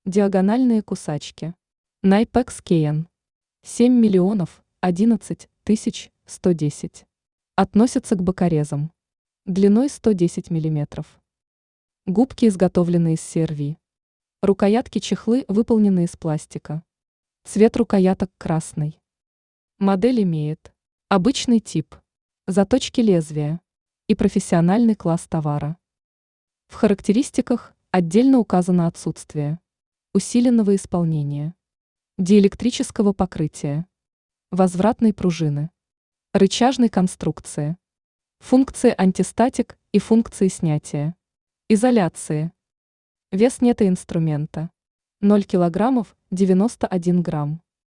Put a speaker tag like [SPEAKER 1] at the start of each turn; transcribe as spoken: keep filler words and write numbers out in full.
[SPEAKER 1] Диагональные кусачки. Найпекс Кейн. семь миллионов одиннадцать тысяч сто десять. Относятся к бокорезам. Длиной сто десять миллиметров. Губки изготовлены из си эр ви. Рукоятки-чехлы выполнены из пластика. Цвет рукояток красный. Модель имеет обычный тип, заточки лезвия и профессиональный класс товара. В характеристиках отдельно указано отсутствие усиленного исполнения, диэлектрического покрытия, возвратной пружины, рычажной конструкции, функции антистатик и функции снятия, изоляции. Вес нета инструмента ноль килограммов девяносто один грамм.